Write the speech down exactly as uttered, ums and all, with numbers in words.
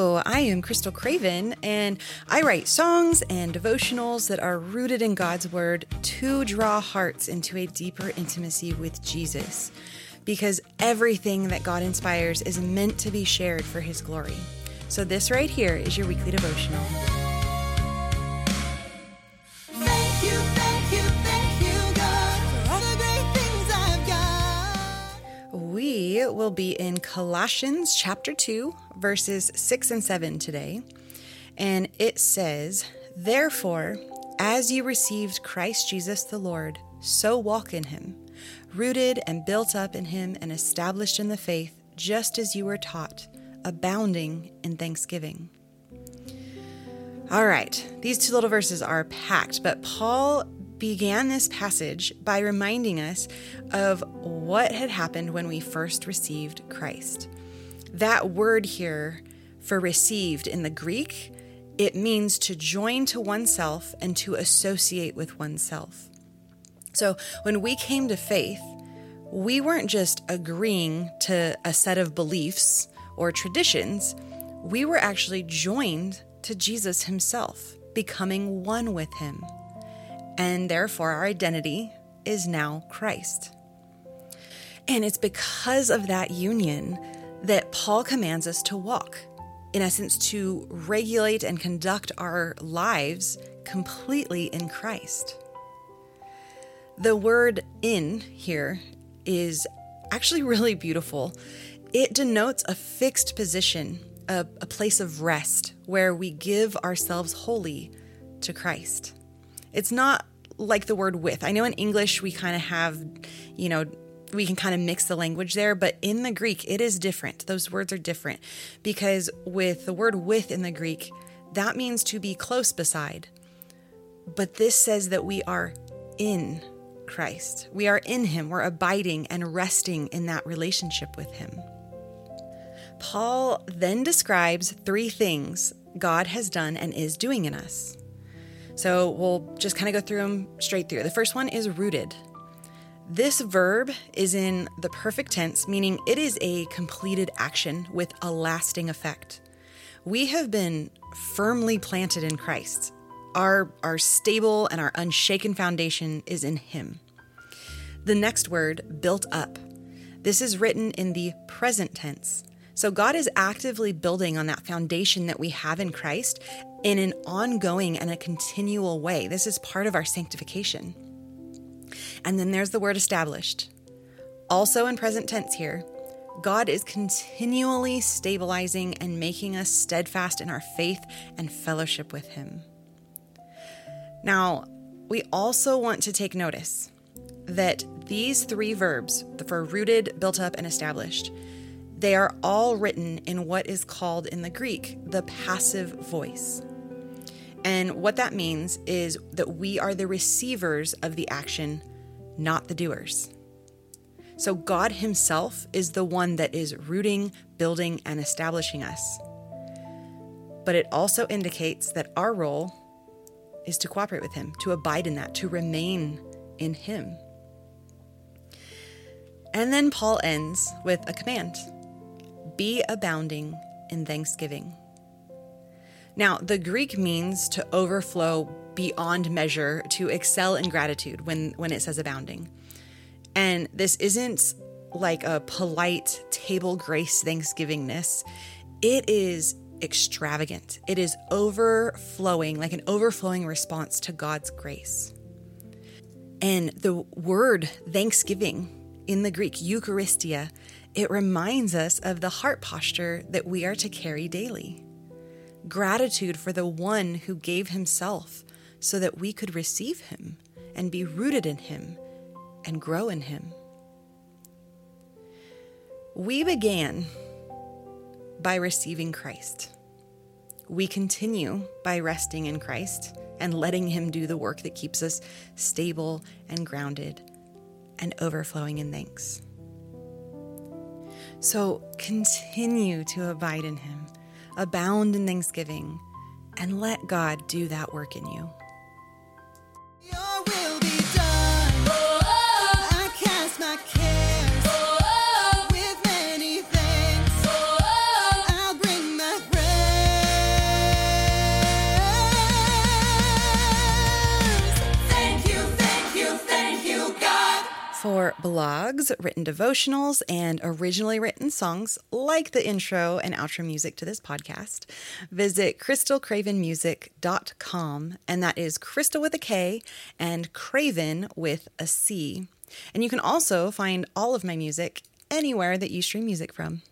Hello, I am Crystal Craven, and I write songs and devotionals that are rooted in God's Word to draw hearts into a deeper intimacy with Jesus, because everything that God inspires is meant to be shared for His glory. So this right here is your weekly devotional. Thank you, thank you, thank you, God, for all the great things I've got. We will be in Colossians chapter two, verses six and seven today. And it says, "Therefore, as you received Christ Jesus the Lord, so walk in Him, rooted and built up in Him and established in the faith, just as you were taught, abounding in thanksgiving." All right, these two little verses are packed, but Paul began this passage by reminding us of what had happened when we first received Christ. That word here for received in the Greek, it means to join to oneself and to associate with oneself. So when we came to faith, we weren't just agreeing to a set of beliefs or traditions. We were actually joined to Jesus Himself, becoming one with Him. And therefore, our identity is now Christ. And it's because of that union that Paul commands us to walk, in essence, to regulate and conduct our lives completely in Christ. The word "in" here is actually really beautiful. It denotes a fixed position, a, a place of rest where we give ourselves wholly to Christ. It's not like the word "with." I know in English we kind of have, you know, we can kind of mix the language there, but in the Greek it is different. Those words are different because with the word "with" in the Greek, that means to be close beside. But this says that we are in Christ. We are in Him. We're abiding and resting in that relationship with Him. Paul then describes three things God has done and is doing in us. So we'll just kind of go through them straight through. The first one is rooted. This verb is in the perfect tense, meaning it is a completed action with a lasting effect. We have been firmly planted in Christ. Our, our stable and our unshaken foundation is in Him. The next word, built up. This is written in the present tense. So God is actively building on that foundation that we have in Christ in an ongoing and a continual way. This is part of our sanctification. And then there's the word established. Also in present tense here, God is continually stabilizing and making us steadfast in our faith and fellowship with Him. Now, we also want to take notice that these three verbs, for rooted, built up, and established, they are all written in what is called in the Greek the passive voice. And what that means is that we are the receivers of the action, not the doers. So God Himself is the one that is rooting, building, and establishing us. But it also indicates that our role is to cooperate with Him, to abide in that, to remain in Him. And then Paul ends with a command: be abounding in thanksgiving. Now, the Greek means to overflow beyond measure, to excel in gratitude when, when it says abounding. And this isn't like a polite table grace thanksgivingness. It is extravagant. It is overflowing, like an overflowing response to God's grace. And the word thanksgiving in the Greek, Eucharistia, it reminds us of the heart posture that we are to carry daily. Gratitude for the one who gave Himself so that we could receive Him and be rooted in Him and grow in Him. We began by receiving Christ. We continue by resting in Christ and letting Him do the work that keeps us stable and grounded and overflowing in thanks. So continue to abide in Him, abound in thanksgiving, and let God do that work in you. Your will be done. I cast my cares with many thanks. I'll bring my praise. For blogs, written devotionals, and originally written songs like the intro and outro music to this podcast, visit crystal craven music dot com, and that is Crystal with a K and Craven with a C. And you can also find all of my music anywhere that you stream music from.